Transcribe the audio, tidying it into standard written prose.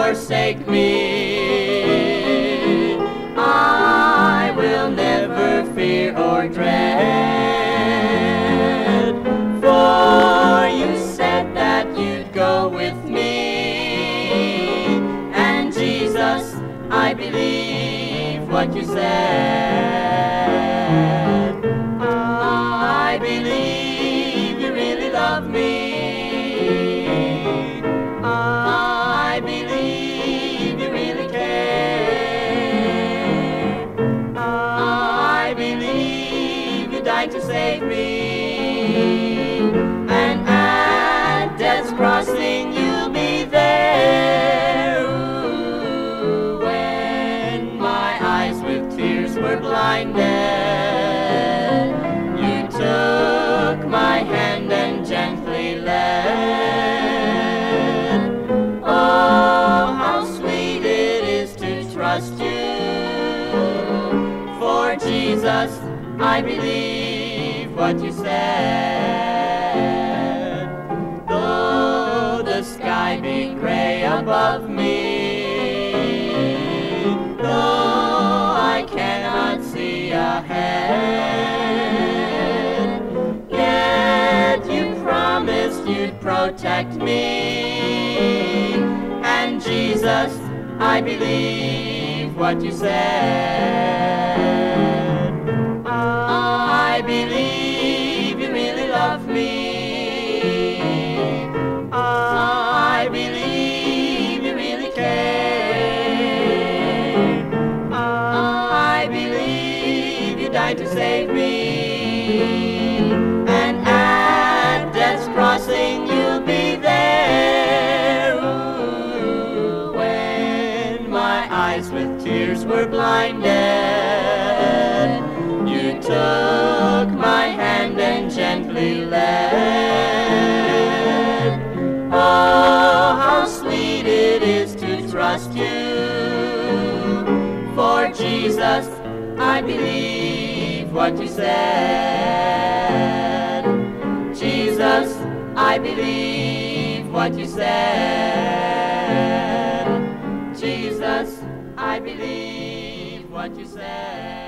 forsake me, I will never fear or dread, for you said that you'd go with me, and Jesus, I believe what you said. I believe you really love me. I believe you really care. I believe you died to save me, and at death's crossing you'll be there. Ooh, when my eyes with tears were blinded, you took my hand and gently led. Oh, how sweet it is to trust you. For Jesus, I believe what you said. Though the sky be gray above me, though I cannot see ahead, yet you promised you'd protect me, and Jesus, I believe what you said. I believe you really love me. I believe you really care. I believe you died to save me, and at death's crossing you'll be there. Ooh, when my eyes with tears were blinded, you took my hand and gently led. Oh, how sweet it is to trust you. For Jesus, I believe what you said. Jesus, I believe what you said. Jesus, I believe what you said.